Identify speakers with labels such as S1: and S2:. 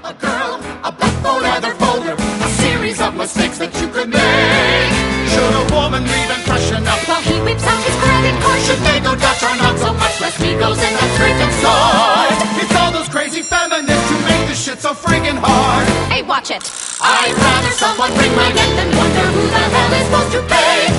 S1: a girl, a buckle leather folder, a series of mistakes that you could make. Should a woman leave impression up
S2: while he whips out his credit card?
S1: Should they go Dutch or not so much? Less Migos and that's drinking sword. It's all those crazy feminists who make this shit so friggin' hard.
S2: Hey, watch it.
S1: I'd rather someone bring my neck than wonder who the hell is supposed to pay.